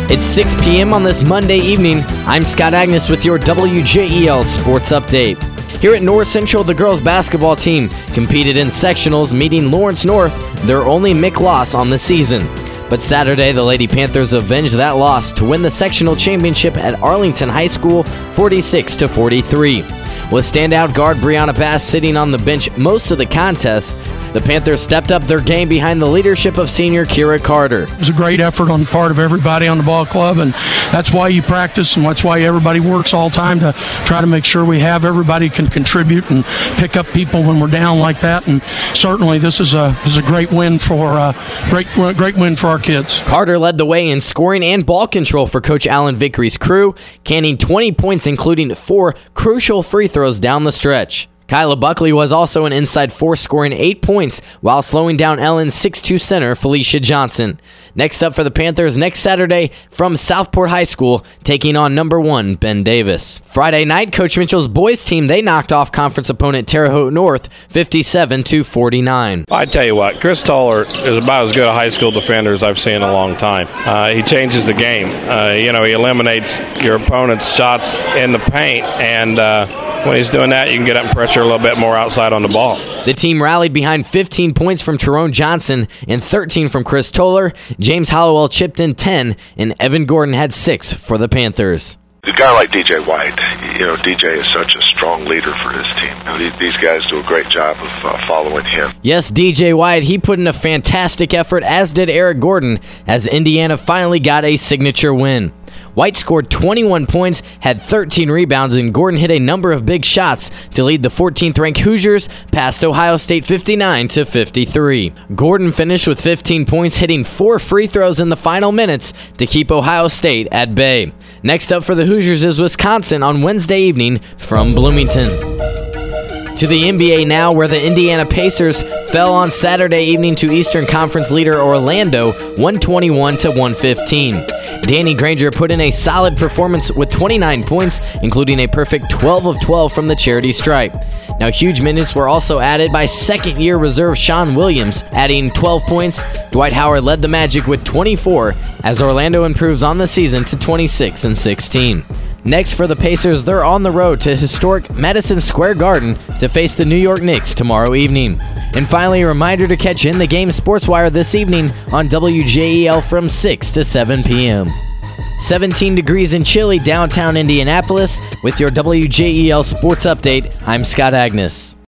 It's 6 p.m. on this Monday evening. I'm Scott Agnes with your WJEL Sports Update. Here at North Central, the girls basketball team competed in sectionals, meeting Lawrence North, their only MIC loss on the season. But Saturday, the Lady Panthers avenged that loss to win the sectional championship at Arlington High School 46-43. With standout guard Brianna Bass sitting on the bench most of the contest, the Panthers stepped up their game behind the leadership of senior Kira Carter. It was a great effort on the part of everybody on the ball club, and that's why you practice and that's why everybody works all the time to try to make sure we have everybody can contribute and pick up people when we're down like that. And certainly this is a great win for great win for our kids. Carter led the way in scoring and ball control for Coach Alan Vickery's crew, canning 20 points, including 4 crucial free throws down the stretch. Kyla Buckley was also an inside force, scoring 8 points while slowing down Ellen's 6'2 center Felicia Johnson. Next up for the Panthers next Saturday from Southport High School, taking on number 1 Ben Davis. Friday night, Coach Mitchell's boys team, they knocked off conference opponent Terre Haute North 57-49. I tell you what, Chris Toller is about as good a high school defender as I've seen in a long time. He changes the game. He eliminates your opponent's shots in the paint, and when he's doing that, you can get up and pressure a little bit more outside on the ball. The team rallied behind 15 points from Tyrone Johnson and 13 from Chris Toller. James Hollowell chipped in 10, and Evan Gordon had 6 for the Panthers. A guy like DJ White, DJ is such a strong leader for his team. These guys do a great job of following him. Yes, DJ White, he put in a fantastic effort, as did Eric Gordon, as Indiana finally got a signature win. White scored 21 points, had 13 rebounds, and Gordon hit a number of big shots to lead the 14th-ranked Hoosiers past Ohio State 59-53. Gordon finished with 15 points, hitting 4 free throws in the final minutes to keep Ohio State at bay. Next up for the Hoosiers is Wisconsin on Wednesday evening from Bloomington. To the NBA now, where the Indiana Pacers fell on Saturday evening to Eastern Conference leader Orlando 121-115. Danny Granger put in a solid performance with 29 points, including a perfect 12 of 12 from the charity stripe. Now, huge minutes were also added by second-year reserve Sean Williams, adding 12 points. Dwight Howard led the Magic with 24, as Orlando improves on the season to 26-16. Next for the Pacers, they're on the road to historic Madison Square Garden to face the New York Knicks tomorrow evening. And finally, a reminder to catch In the Game SportsWire this evening on WJEL from 6 to 7 p.m. 17 degrees and chilly downtown Indianapolis. With your WJEL Sports Update, I'm Scott Agnes.